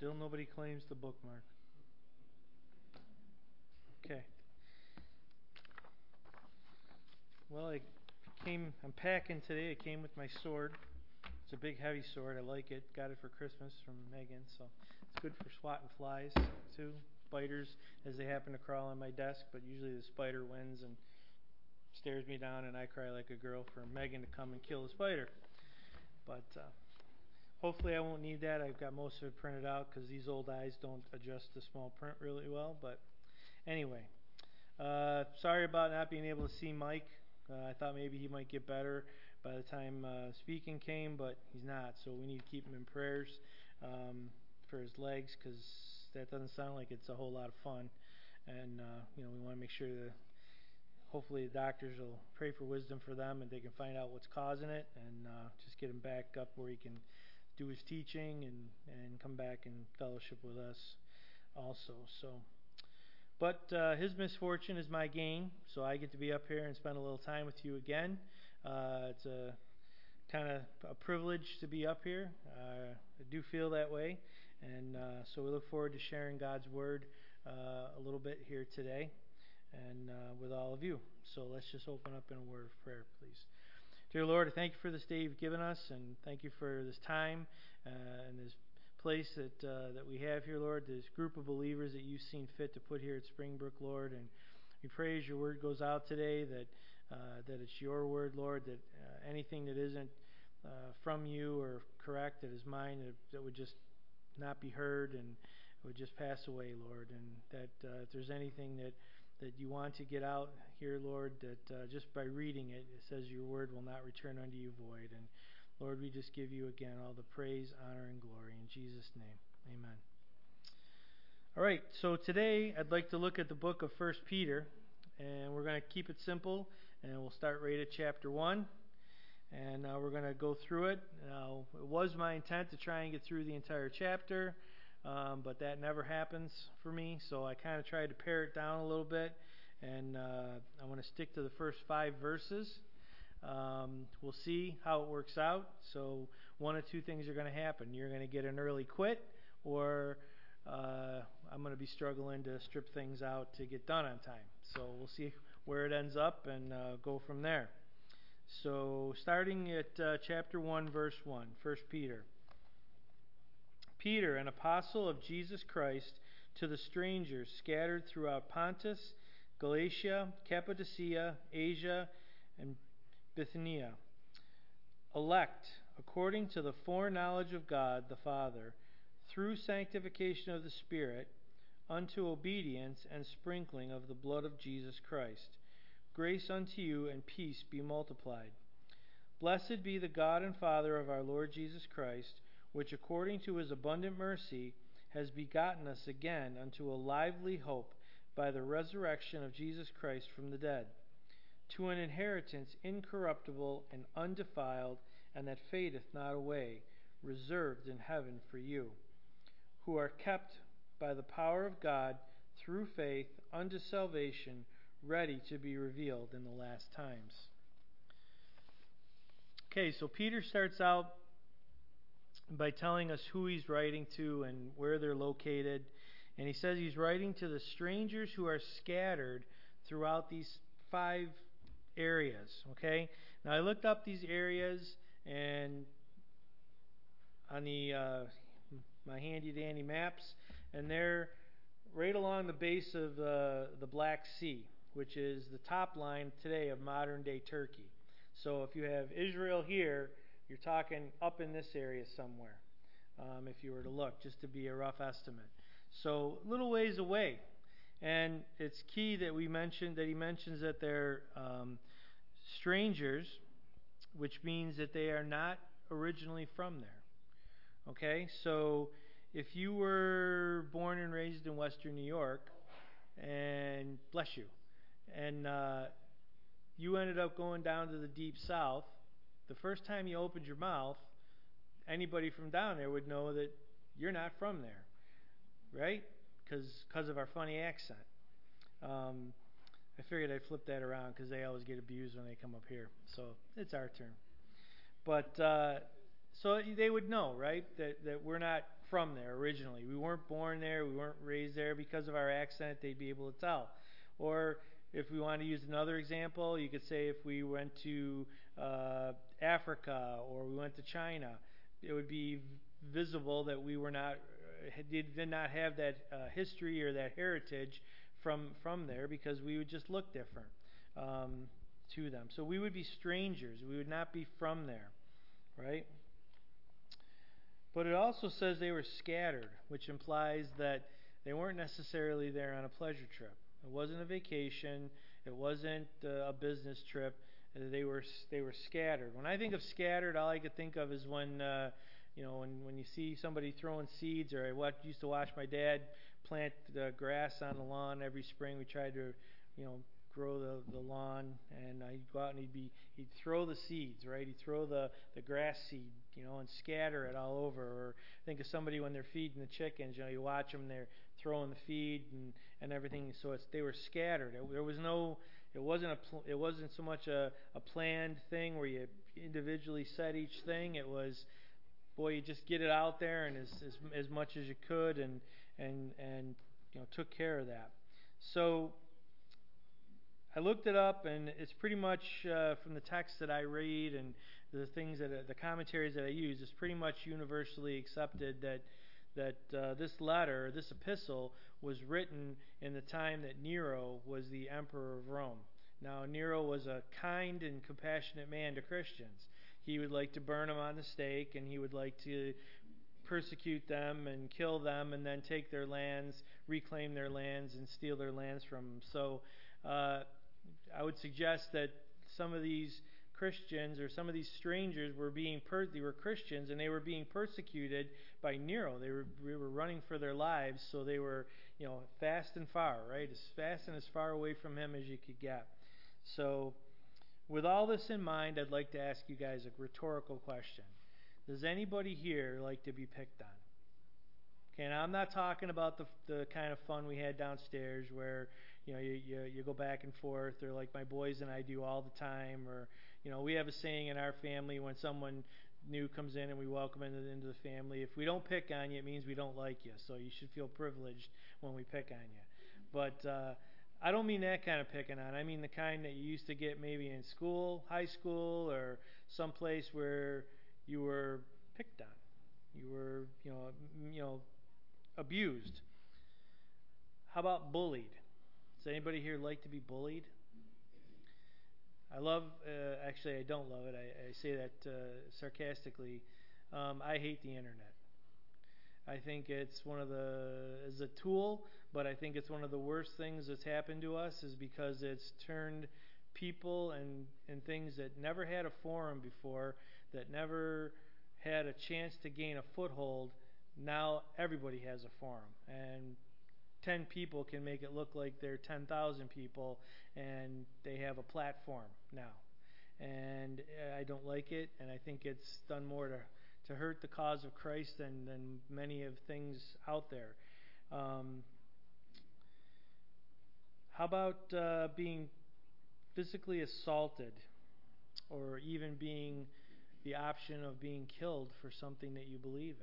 Still nobody claims the bookmark. Okay. Well, I'm packing today. It came with my sword. It's a big, heavy sword. I like it. Got it for Christmas from Megan, so it's good for swatting flies too, spiders as they happen to crawl on my desk. But usually the spider wins and stares me down, and I cry like a girl for Megan to come and kill the spider. But hopefully I won't need that. I've got most of it printed out because these old eyes don't adjust to small print really well. But anyway, sorry about not being able to see Mike. I thought maybe he might get better by the time speaking came, but he's not. So we need to keep him in prayers for his legs, because that doesn't sound like it's a whole lot of fun. And we want to make sure that hopefully the doctors will pray for wisdom for them, and they can find out what's causing it, and just get him back up where he can do his teaching and come back and fellowship with us also. But his misfortune is my gain, so I get to be up here and spend a little time with you again. It's a kind of a privilege to be up here. I do feel that way, and so we look forward to sharing God's Word a little bit here today and with all of you. So let's just open up in a word of prayer, please. Dear Lord, I thank you for this day you've given us, and thank you for this time and this place that we have here, Lord, this group of believers that you've seen fit to put here at Springbrook, Lord. And we pray as your word goes out today that it's your word, Lord, that anything that isn't from you or correct, that is mine, that would just not be heard and would just pass away, Lord. And that if there's anything that you want to get out here, Lord, that just by reading it, it says your word will not return unto you void. And Lord, we just give you again all the praise, honor, and glory. In Jesus' name, amen. All right, so today I'd like to look at the book of 1 Peter, and we're going to keep it simple, and we'll start right at chapter 1, and we're going to go through it. Now, it was my intent to try and get through the entire chapter, but that never happens for me, so I kind of tried to pare it down a little bit, and I want to stick to the first 5 verses. We'll see how it works out. So one of two things are going to happen. You're going to get an early quit, or I'm going to be struggling to strip things out to get done on time. So we'll see where it ends up and go from there. So starting at chapter 1, verse 1, 1 Peter. Peter, an apostle of Jesus Christ, to the strangers scattered throughout Pontus, Galatia, Cappadocia, Asia, and Bithynia, elect according to the foreknowledge of God the Father, through sanctification of the Spirit, unto obedience and sprinkling of the blood of Jesus Christ. Grace unto you and peace be multiplied. Blessed be the God and Father of our Lord Jesus Christ, which according to his abundant mercy has begotten us again unto a lively hope by the resurrection of Jesus Christ from the dead, to an inheritance incorruptible and undefiled, and that fadeth not away, reserved in heaven for you, who are kept by the power of God through faith unto salvation, ready to be revealed in the last times. Okay, so Peter starts out by telling us who he's writing to and where they're located. And he says he's writing to the strangers who are scattered throughout these 5 areas. Okay? Now I looked up these areas and on the my handy dandy maps, and they're right along the base of the Black Sea, which is the top line today of modern day Turkey. So if you have Israel here, you're talking up in this area somewhere, if you were to look, just to be a rough estimate. So a little ways away. And it's key that he mentions that they're strangers, which means that they are not originally from there. Okay? So if you were born and raised in Western New York, and bless you, and you ended up going down to the Deep South, the first time you opened your mouth, anybody from down there would know that you're not from there, right? Because of our funny accent. I figured I'd flip that around because they always get abused when they come up here. So it's our turn. But so they would know, right, that we're not from there originally. We weren't born there. We weren't raised there. Because of our accent, they'd be able to tell. Or if we want to use another example, you could say if we went to Africa or we went to China, it would be visible that we were not did not have that history or that heritage from there, because we would just look different to them. So we would be strangers. We would not be from there, right? But it also says they were scattered, which implies that they weren't necessarily there on a pleasure trip. It wasn't a vacation. It wasn't a business trip. They were scattered. When I think of scattered, all I could think of is when when you see somebody throwing seeds, or I used to watch my dad plant the grass on the lawn every spring. We tried to grow the lawn, and I'd go out and he'd throw the seeds, right? He'd throw the grass seed, and scatter it all over. Or think of somebody when they're feeding the chickens, you watch them, they're throwing the feed and everything. So they were scattered. It wasn't so much a planned thing where you individually said each thing. It was, boy, you just get it out there and as much as you could, and took care of that. So I looked it up, and it's pretty much from the text that I read and the things the commentaries that I use, it's pretty much universally accepted that this letter, this epistle, was written in the time that Nero was the emperor of Rome. Now, Nero was a kind and compassionate man to Christians. He would like to burn them on the stake, and he would like to persecute them and kill them, and then take their lands, reclaim their lands, and steal their lands from them. So I would suggest that some of these Christians or some of these strangers were they were Christians, and they were being persecuted by Nero. They were running for their lives, so they were fast and far, right? As fast and as far away from him as you could get. So with all this in mind, I'd like to ask you guys a rhetorical question. Does anybody here like to be picked on? Okay, now I'm not talking about the kind of fun we had downstairs where you go back and forth, or like my boys and I do all the time, or we have a saying in our family when someone new comes in and we welcome them into the family: if we don't pick on you, it means we don't like you. So you should feel privileged when we pick on you. But I don't mean that kind of picking on. I mean the kind that you used to get maybe in school, high school, or someplace where you were picked on. You were, abused. How about bullied? Does anybody here like to be bullied? Actually, I don't love it. I say that sarcastically. I hate the internet. I think it's as a tool, but I think it's one of the worst things that's happened to us, is because it's turned people and things that never had a forum before, that never had a chance to gain a foothold. Now everybody has a forum, and 10 people can make it look like they're 10,000 people, and they have a platform now. And I don't like it, and I think it's done more to hurt the cause of Christ than many of things out there. How about being physically assaulted, or even being the option of being killed for something that you believe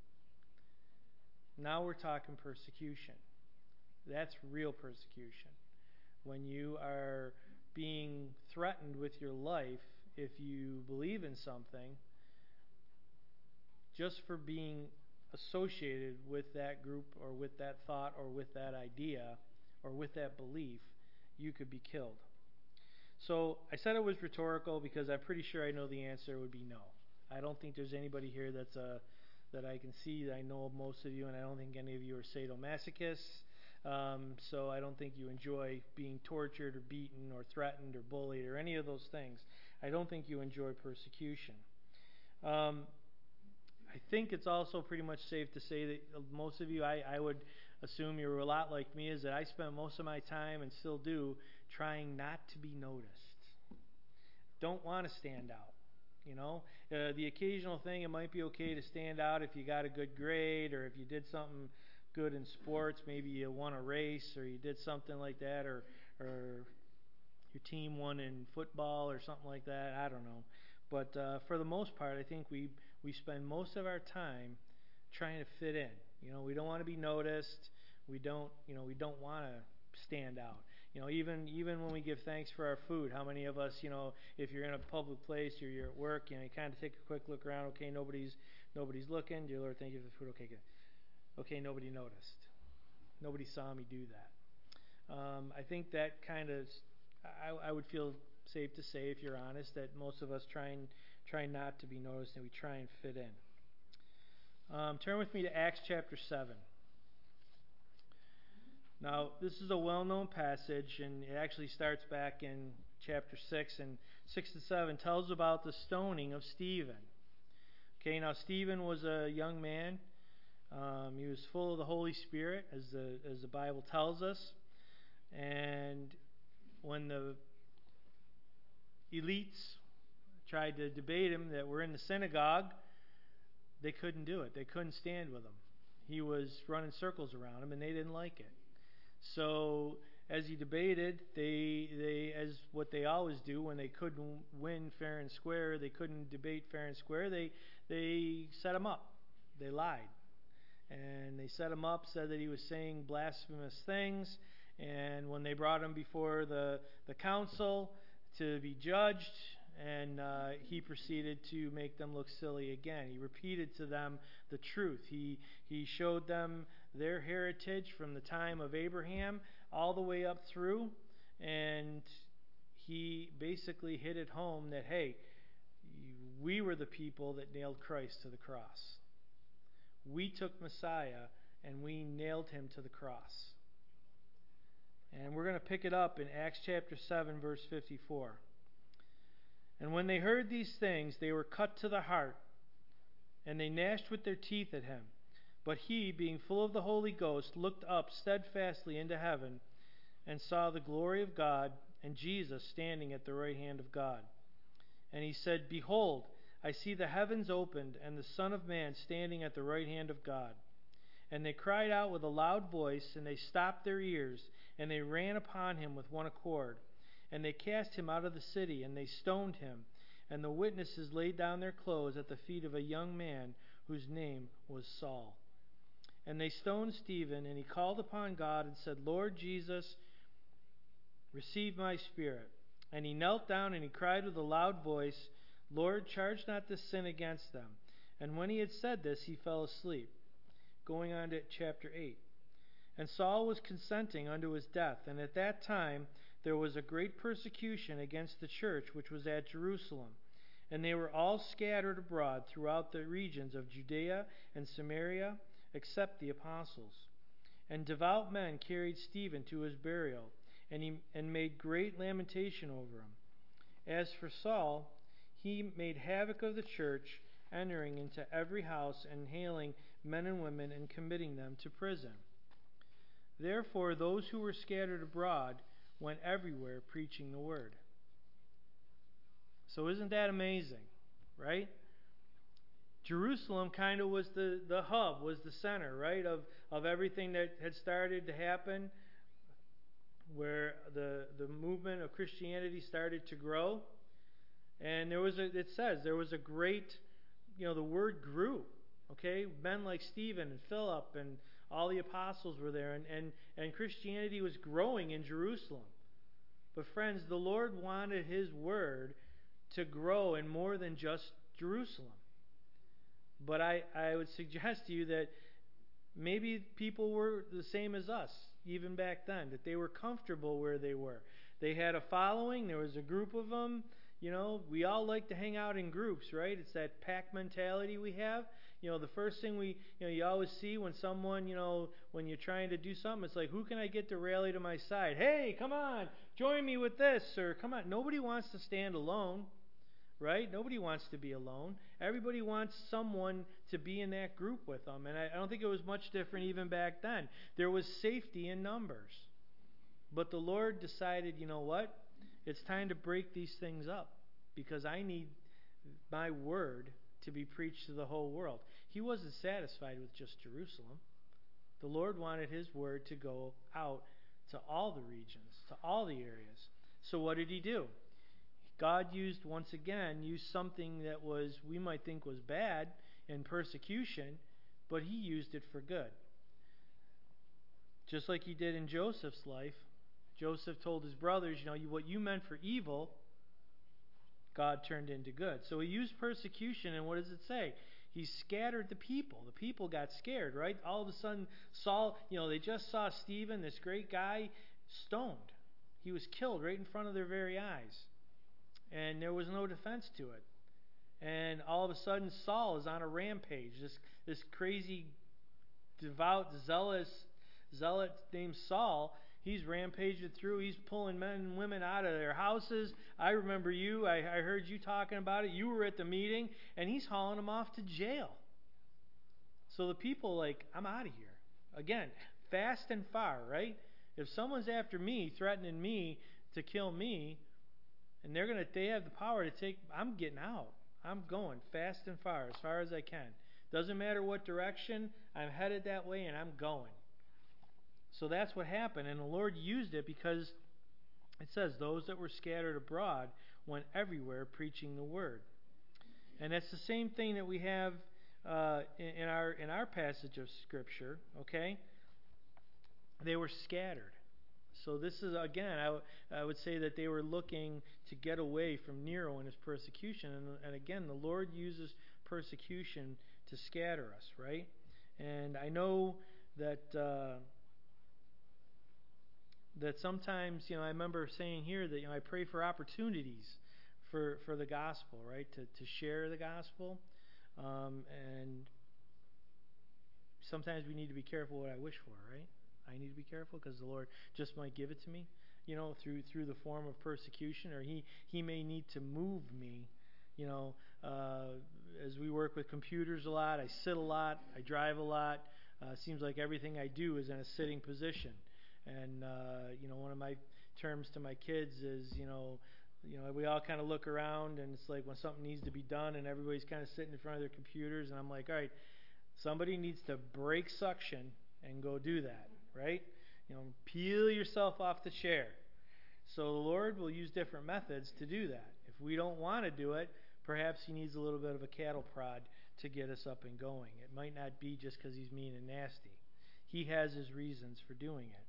in? Now we're talking persecution. That's real persecution. When you are being threatened with your life if you believe in something, just for being associated with that group, or with that thought, or with that idea, or with that belief, you could be killed. So I said it was rhetorical because I'm pretty sure I know the answer would be no. I don't think there's anybody here that I can see. That I know most of you, and I don't think any of you are sadomasochists. So I don't think you enjoy being tortured or beaten or threatened or bullied or any of those things. I don't think you enjoy persecution. I think it's also pretty much safe to say that most of you, I would assume you're a lot like me, is that I spend most of my time, and still do, trying not to be noticed. Don't want to stand out. The occasional thing, it might be okay to stand out if you got a good grade, or if you did something good in sports. Maybe you won a race, or you did something like that, or your team won in football or something like that. I don't know. But for the most part, I think we spend most of our time trying to fit in. We don't want to be noticed. We don't want to stand out. Even when we give thanks for our food, how many of us, if you're in a public place or you're at work, you kind of take a quick look around. Okay, nobody's looking. Dear Lord, thank you for the food. Okay, good. Okay, nobody noticed. Nobody saw me do that. I think that kind of, I would feel safe to say, if you're honest, that most of us try not to be noticed, and we try and fit in. Turn with me to Acts chapter 7. Now, this is a well-known passage, and it actually starts back in chapter 6, and 6 to 7 tells about the stoning of Stephen. Okay, now Stephen was a young man. He was full of the Holy Spirit, as the Bible tells us. And when the elites tried to debate him that were in the synagogue, they couldn't do it. They couldn't stand with him. He was running circles around them, and they didn't like it. So as he debated, they as what they always do when they couldn't win fair and square, they couldn't debate fair and square, they set him up. They lied. And they set him up, said that he was saying blasphemous things, and when they brought him before the council to be judged, and he proceeded to make them look silly again. He repeated to them the truth. He showed them their heritage from the time of Abraham all the way up through, and he basically hit it home that, hey, we were the people that nailed Christ to the cross. We took Messiah and we nailed him to the cross. And we're going to pick it up in Acts chapter 7, verse 54. And when they heard these things, they were cut to the heart, and they gnashed with their teeth at him. But he, being full of the Holy Ghost, looked up steadfastly into heaven, and saw the glory of God, and Jesus standing at the right hand of God. And he said, Behold, I see the heavens opened, and the Son of Man standing at the right hand of God. And they cried out with a loud voice, and they stopped their ears, and they ran upon him with one accord. And they cast him out of the city, and they stoned him. And the witnesses laid down their clothes at the feet of a young man whose name was Saul. And they stoned Stephen, and he called upon God and said, Lord Jesus, receive my spirit. And he knelt down, and he cried with a loud voice, Lord, charge not this sin against them. And when he had said this, he fell asleep. Going on to chapter 8. And Saul was consenting unto his death, and at that time there was a great persecution against the church which was at Jerusalem. And they were all scattered abroad throughout the regions of Judea and Samaria, except the apostles. And devout men carried Stephen to his burial, and made great lamentation over him. As for Saul, he made havoc of the church, entering into every house and hailing men and women and committing them to prison. Therefore those who were scattered abroad went everywhere preaching the word. So isn't that amazing, right? Jerusalem kind of was the hub, was the center, right, of everything that had started to happen, where the movement of Christianity started to grow. And it says there was a great, the word grew. Okay, men like Stephen and Philip and all the apostles were there, and Christianity was growing in Jerusalem. But friends, the Lord wanted his word to grow in more than just Jerusalem. But I would suggest to you that maybe people were the same as us, even back then, that they were comfortable where they were. They had a following, there was a group of them. We all like to hang out in groups, right? It's that pack mentality we have. The first thing you always see when someone, when you're trying to do something, it's like, who can I get to rally to my side? Hey, come on, join me with this, or come on. Nobody wants to stand alone, right? Nobody wants to be alone. Everybody wants someone to be in that group with them. And I don't think it was much different even back then. There was safety in numbers. But the Lord decided, you know what? It's time to break these things up, because I need my word to be preached to the whole world. He wasn't satisfied with just Jerusalem. The Lord wanted his word to go out to all the regions, to all the areas. So what did he do? God used something that we might think was bad in persecution, but he used it for good. Just like he did in Joseph's life. Joseph told his brothers, what you meant for evil, God turned into good. So he used persecution, and what does it say? He scattered the people. The people got scared, right? All of a sudden, Saul, they just saw Stephen, this great guy, stoned. He was killed right in front of their very eyes. And there was no defense to it. And all of a sudden, Saul is on a rampage. This crazy, devout, zealot named Saul, he's rampaging through. He's pulling men and women out of their houses. I remember you. I heard you talking about it. You were at the meeting. And he's hauling them off to jail. So the people I'm out of here. Again, fast and far, right? If someone's after me, threatening me to kill me, and they have the power to take, I'm getting out. I'm going fast and far as I can. Doesn't matter what direction, I'm headed that way and I'm going. So that's what happened, and the Lord used it because it says those that were scattered abroad went everywhere preaching the word. And that's the same thing that we have in our passage of Scripture. Okay, they were scattered. So this is, again, I would say that they were looking to get away from Nero and his persecution. And again, the Lord uses persecution to scatter us, right? And I know that that sometimes, I remember saying here that, I pray for opportunities for the gospel, right? To share the gospel. And sometimes we need to be careful what I wish for, right? I need to be careful because the Lord just might give it to me, through the form of persecution, or He may need to move me, as we work with computers a lot, I sit a lot, I drive a lot. Seems like everything I do is in a sitting position. And, one of my terms to my kids is, we all kind of look around and it's like when something needs to be done and everybody's kind of sitting in front of their computers and I'm like, all right, somebody needs to break suction and go do that, right? Peel yourself off the chair. So the Lord will use different methods to do that. If we don't want to do it, perhaps He needs a little bit of a cattle prod to get us up and going. It might not be just because He's mean and nasty. He has His reasons for doing it.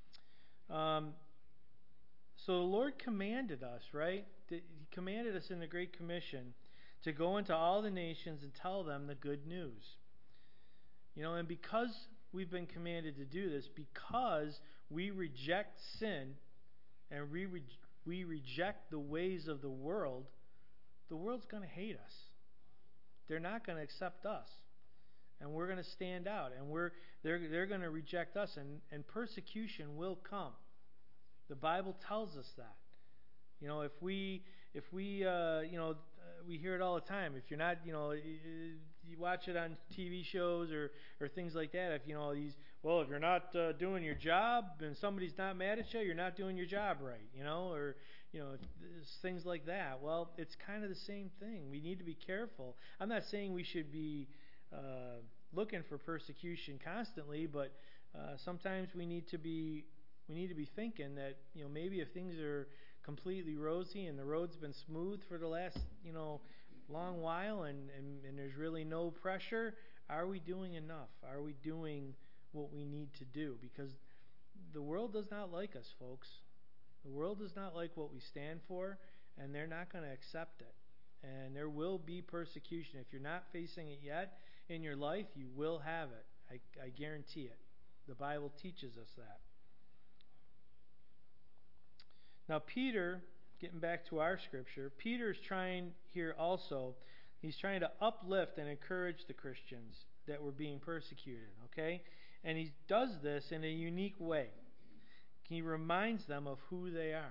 So the Lord commanded us, right? He commanded us in the Great Commission to go into all the nations and tell them the good news. And because we've been commanded to do this, because we reject sin and we reject the ways of the world's going to hate us. They're not going to accept us. And we're going to stand out, and they're going to reject us, and persecution will come. The Bible tells us that. If we we hear it all the time. If you're not, you watch it on TV shows or things like that. If if you're not doing your job and somebody's not mad at you, you're not doing your job right. Or things like that. Well, it's kind of the same thing. We need to be careful. I'm not saying we should be looking for persecution constantly, but sometimes we need to be thinking that maybe if things are completely rosy and the road's been smooth for the last long while and there's really no pressure, are we doing enough? Are we doing what we need to do? Because the world does not like us, folks. The world does not like what we stand for, and they're not going to accept it. And there will be persecution. If you're not facing it yet in your life, you will have it. I guarantee it. The Bible teaches us that. Now Peter, getting back to our scripture, Peter's trying here also, he's trying to uplift and encourage the Christians that were being persecuted, okay? And he does this in a unique way. He reminds them of who they are.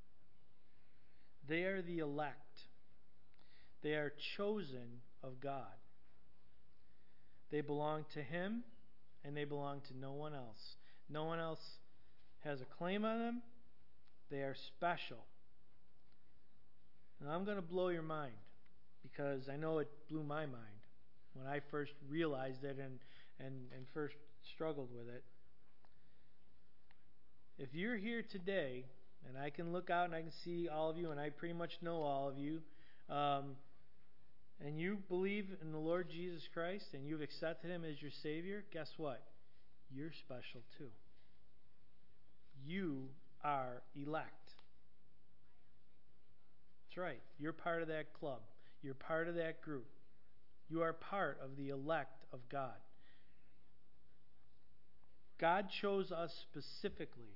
They are the elect. They are chosen of God. They belong to Him, and they belong to no one else. No one else has a claim on them. They are special. And I'm going to blow your mind, because I know it blew my mind when I first realized it and first struggled with it. If you're here today, and I can look out and I can see all of you, and I pretty much know all of you, and you believe in the Lord Jesus Christ and you've accepted Him as your Savior, guess what? You're special too. You are elect. That's right. You're part of that club. You're part of that group. You are part of the elect of God. God chose us specifically.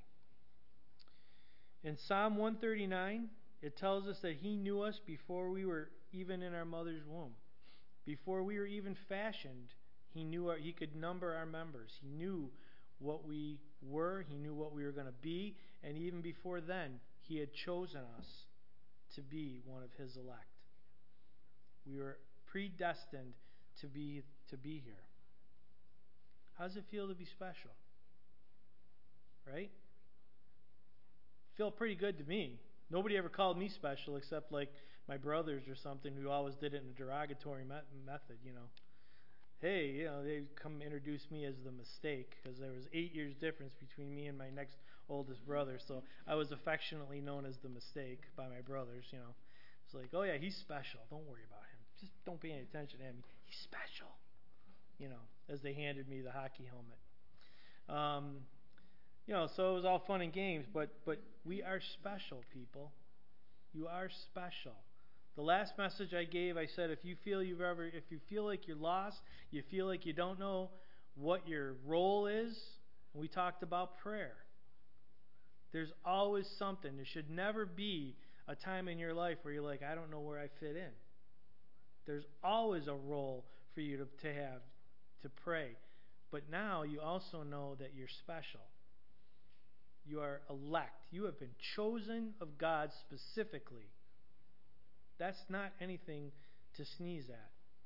In Psalm 139, it tells us that He knew us before we were even in our mother's womb. Before we were even fashioned, He knew He could number our members. He knew what we were. He knew what we were going to be. And even before then, He had chosen us to be one of His elect. We were predestined to be here. How does it feel to be special? Right? Feel pretty good to me. Nobody ever called me special except like my brothers or something who always did it in a derogatory method, Hey, they come introduce me as the mistake because there was 8 years difference between me and my next oldest brother. So I was affectionately known as the mistake by my brothers, It's like, oh yeah, he's special. Don't worry about him. Just don't pay any attention to him. He's special. As they handed me the hockey helmet. So it was all fun and games, but we are special, people. You are special. The last message I gave, I said, if you feel like you're lost, you feel like you don't know what your role is, we talked about prayer. There's always something. There should never be a time in your life where you're like, I don't know where I fit in. There's always a role for you to have, to pray. But now you also know that you're special. You are elect. You have been chosen of God specifically. That's not anything to sneeze at.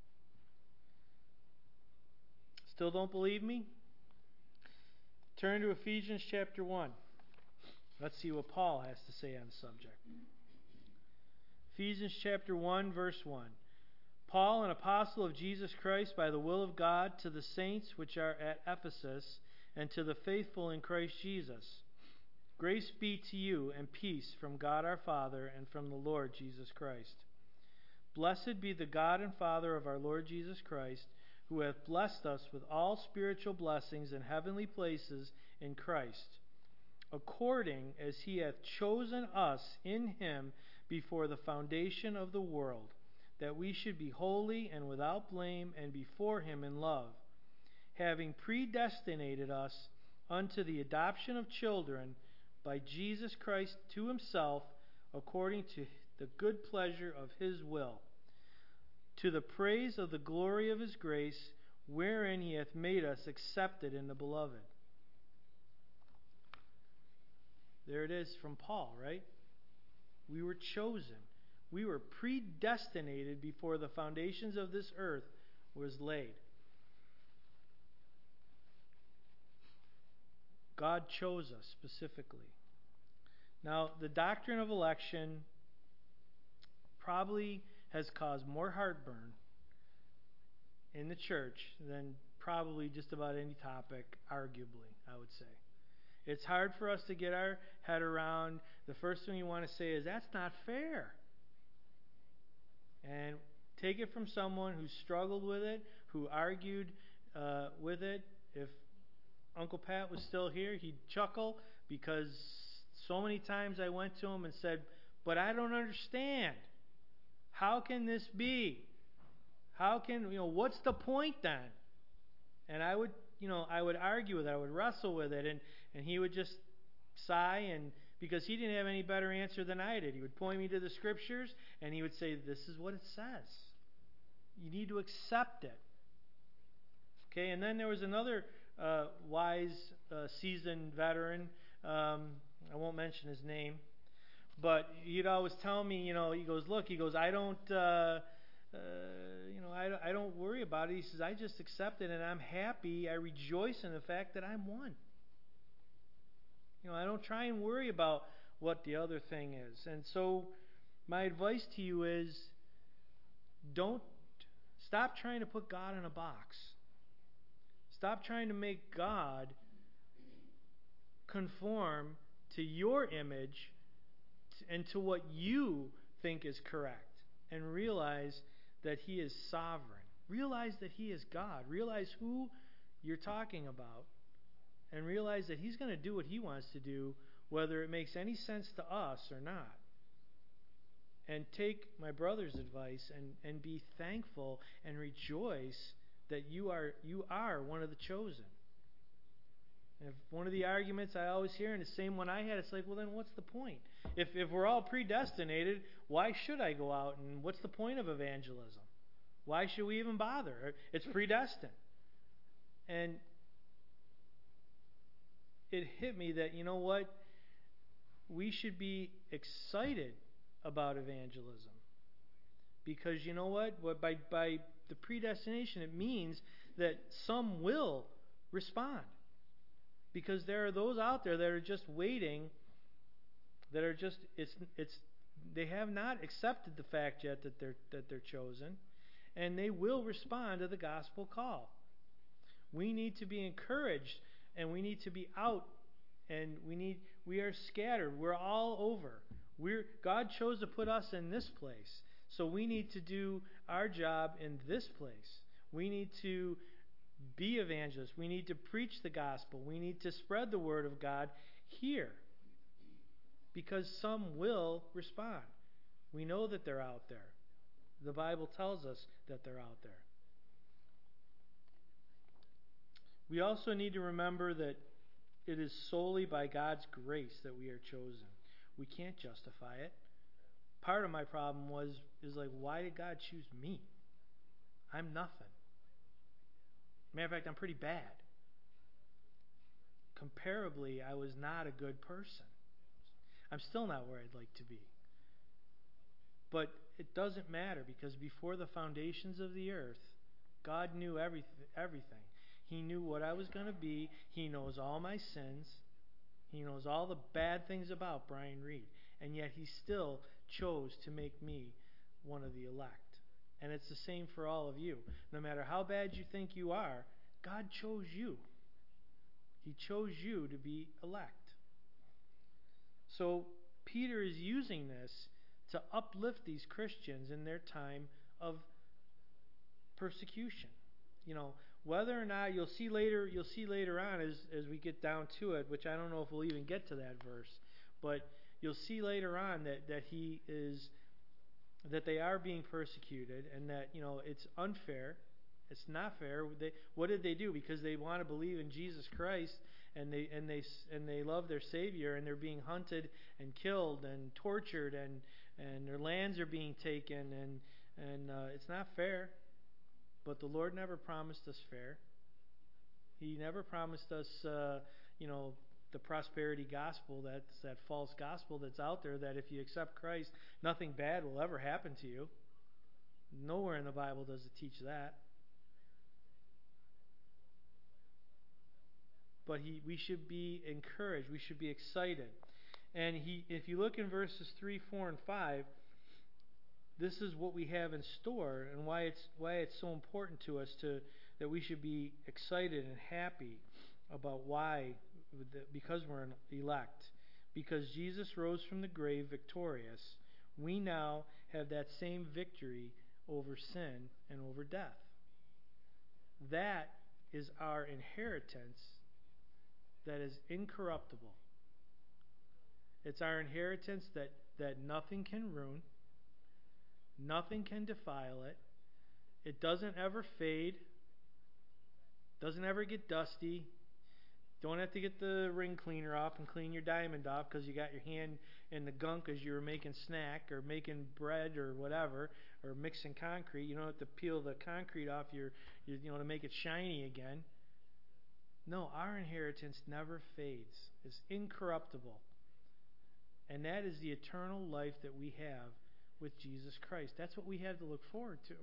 Still don't believe me? Turn to Ephesians chapter 1. Let's see what Paul has to say on the subject. Ephesians chapter 1, verse 1. Paul, an apostle of Jesus Christ by the will of God, to the saints which are at Ephesus, and to the faithful in Christ Jesus. Grace be to you and peace from God our Father and from the Lord Jesus Christ. Blessed be the God and Father of our Lord Jesus Christ, who hath blessed us with all spiritual blessings in heavenly places in Christ, according as He hath chosen us in Him before the foundation of the world, that we should be holy and without blame and before Him in love, having predestinated us unto the adoption of children by Jesus Christ to Himself, according to the good pleasure of His will, to the praise of the glory of His grace, wherein He hath made us accepted in the Beloved. There it is from Paul, right? We were chosen. We were predestinated before the foundations of this earth was laid. God chose us specifically. Now, the doctrine of election probably has caused more heartburn in the church than probably just about any topic, arguably, I would say. It's hard for us to get our head around. The first thing you want to say is, that's not fair. And take it from someone who struggled with it, who argued with it. If Uncle Pat was still here, he'd chuckle because so many times I went to him and said, but I don't understand. How can this be? How can, what's the point then? And I would argue with it, I would wrestle with it, and he would just sigh, and because he didn't have any better answer than I did. He would point me to the scriptures, and he would say, this is what it says. You need to accept it. Okay, and then there was another wise, seasoned veteran. I won't mention his name, but he'd always tell me, he goes, I don't, I don't worry about it. He says, I just accept it, and I'm happy. I rejoice in the fact that I'm one. I don't try and worry about what the other thing is. And so my advice to you is, don't stop trying to put God in a box. Stop trying to make God conform to your image and to what you think is correct. And realize that He is sovereign. Realize that He is God. Realize who you're talking about. And realize that He's going to do what He wants to do, whether it makes any sense to us or not. And take my brother's advice and be thankful and rejoice that you are one of the chosen. And if one of the arguments I always hear, and the same one I had, it's like, well, then what's the point? If we're all predestinated, why should I go out? And what's the point of evangelism? Why should we even bother? It's predestined. And it hit me that, you know what? We should be excited about evangelism. Because you know what? By the predestination, it means that some will respond. Because there are those out there that are just waiting, that are just they have not accepted the fact yet that they're chosen, and they will respond to the gospel call. We need to be encouraged, and we need to be out, and we are scattered. We're all over. God chose to put us in this place, so we need to do our job in this place. We need to be evangelists. We need to preach the gospel. We need to spread the word of God here, because some will respond. We know that they're out there. The Bible tells us that they're out there. We also need to remember that it is solely by God's grace that we are chosen. We can't justify it. Part of my problem is like, why did God choose me? I'm nothing. Matter of fact, I'm pretty bad. Comparably, I was not a good person. I'm still not where I'd like to be. But it doesn't matter, because before the foundations of the earth, God knew everything. He knew what I was going to be. He knows all my sins. He knows all the bad things about Brian Reed. And yet He still chose to make me one of the elect. And it's the same for all of you. No matter how bad you think you are, God chose you. He chose you to be elect. So Peter is using this to uplift these Christians in their time of persecution. Whether or not you'll see later on as we get down to it, which I don't know if we'll even get to that verse, but you'll see later on that they are being persecuted, and that it's unfair. It's not fair. What did they do? Because they want to believe in Jesus Christ, and they love their Savior, and they're being hunted and killed and tortured, and their lands are being taken, and it's not fair. But the Lord never promised us fair. He never promised us, the prosperity gospel. That's that false gospel that's out there, that if you accept Christ, nothing bad will ever happen to you. Nowhere in the Bible does it teach that. But we should be encouraged. We should be excited. And if you look in verses 3, 4, and 5, this is what we have in store, and why it's so important to us that we should be excited and happy about because we're an elect. Because Jesus rose from the grave victorious, we now have that same victory over sin and over death. That is our inheritance that is incorruptible. It's our inheritance that nothing can ruin. Nothing can defile it. It doesn't ever fade. Doesn't ever get dusty. Don't have to get the ring cleaner off and clean your diamond off because you got your hand in the gunk as you were making snack or making bread or whatever, or mixing concrete. You don't have to peel the concrete off to make it shiny again. No, our inheritance never fades. It's incorruptible. And that is the eternal life that we have with Jesus Christ. That's what we have to look forward to.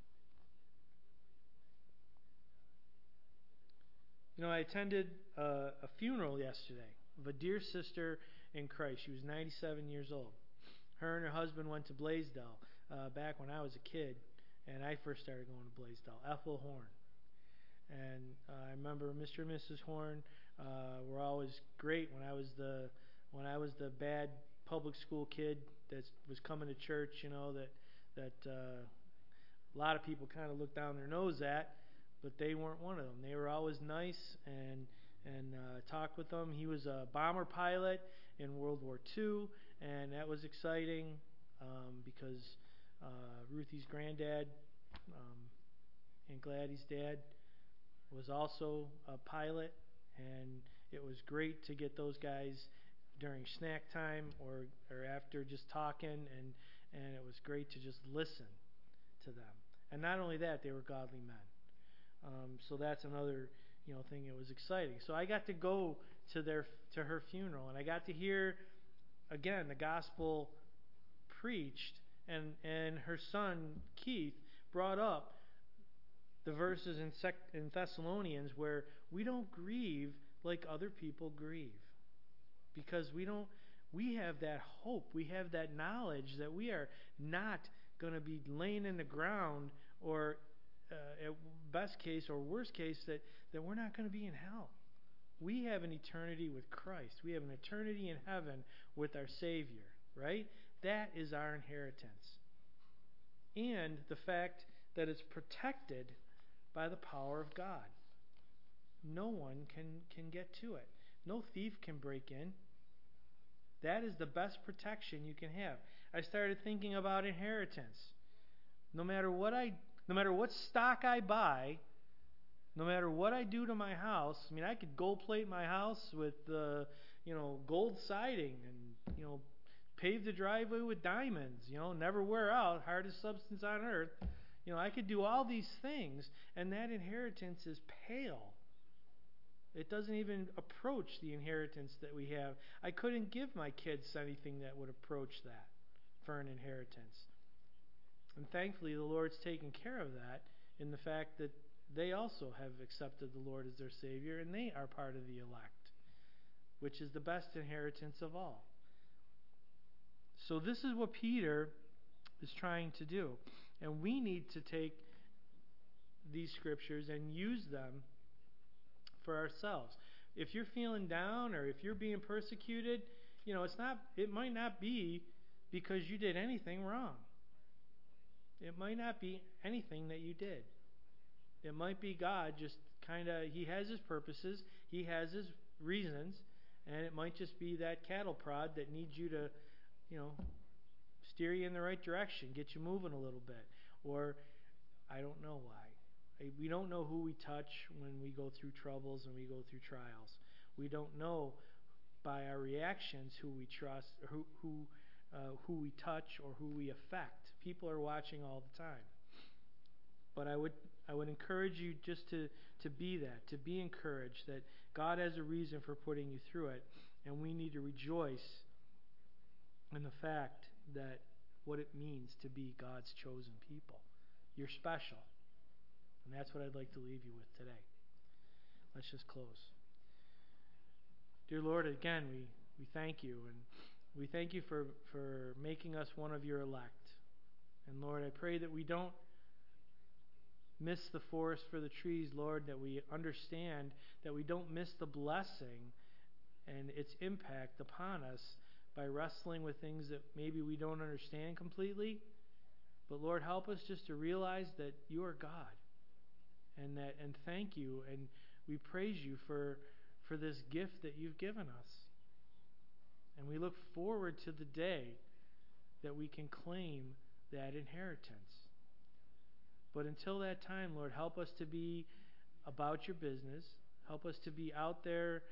I attended a funeral yesterday of a dear sister in Christ. She was 97 years old. Her and her husband went to Blaisdell back when I was a kid, and I first started going to Blaisdell. Ethel Horn. And I remember Mr. and Mrs. Horn were always great when I was the bad public school kid that was coming to church, that a lot of people kind of looked down their nose at, but they weren't one of them. They were always nice and talked with them. He was a bomber pilot in World War II, and that was exciting because Ruthie's granddad and Gladys' dad was also a pilot, and it was great to get those guys during snack time or after just talking, and it was great to just listen to them. And not only that, they were godly men. So that's another thing that was exciting. So I got to go to her funeral, and I got to hear again the gospel preached, and her son Keith brought up the verses in Thessalonians where we don't grieve like other people grieve, because we have that hope, we have that knowledge that we are not going to be laying in the ground, or at best case or worst case that we're not going to be in hell. We have an eternity with Christ. We have an eternity in heaven with our Savior, right? That is our inheritance. And the fact that it's protected by the power of God. No one can get to it. No thief can break in. That is the best protection you can have. I started thinking about inheritance. No matter what stock I buy, no matter what I do to my house, I mean, I could gold plate my house with gold siding and pave the driveway with diamonds, never wear out, hardest substance on earth. I could do all these things, and that inheritance is pale. It doesn't even approach the inheritance that we have. I couldn't give my kids anything that would approach that for an inheritance. And thankfully, the Lord's taken care of that in the fact that they also have accepted the Lord as their Savior, and they are part of the elect, which is the best inheritance of all. So this is what Peter is trying to do. And we need to take these scriptures and use them for ourselves. If you're feeling down or if you're being persecuted, it might not be because you did anything wrong. It might not be anything that you did. It might be God just He has His purposes, He has His reasons, and it might just be that cattle prod that needs you to, steer you in the right direction, get you moving a little bit. Or I don't know why. We don't know who we touch when we go through troubles and we go through trials. We don't know by our reactions who we trust, or who we touch, or who we affect. People are watching all the time. But I would encourage you just to be that, to be encouraged that God has a reason for putting you through it, and we need to rejoice in the fact that what it means to be God's chosen people. You're special. And that's what I'd like to leave you with today. Let's just close. Dear Lord, again, we thank you. And we thank you for making us one of your elect. And Lord, I pray that we don't miss the forest for the trees, Lord, that we understand that we don't miss the blessing and its impact upon us by wrestling with things that maybe we don't understand completely. But Lord, help us just to realize that you are God, and thank you, and we praise you for this gift that you've given us. And we look forward to the day that we can claim that inheritance. But until that time, Lord, help us to be about your business. Help us to be out there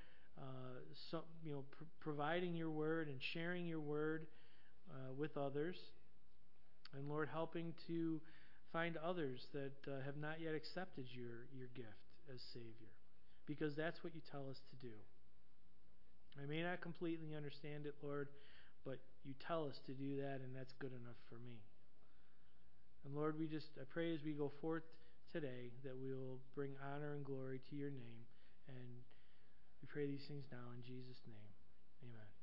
providing your word and sharing your word with others. And Lord, helping to find others that have not yet accepted your gift as Savior. Because that's what you tell us to do. I may not completely understand it, Lord, but you tell us to do that, and that's good enough for me. And Lord, I pray as we go forth today that we will bring honor and glory to your name. And we pray these things now in Jesus' name. Amen.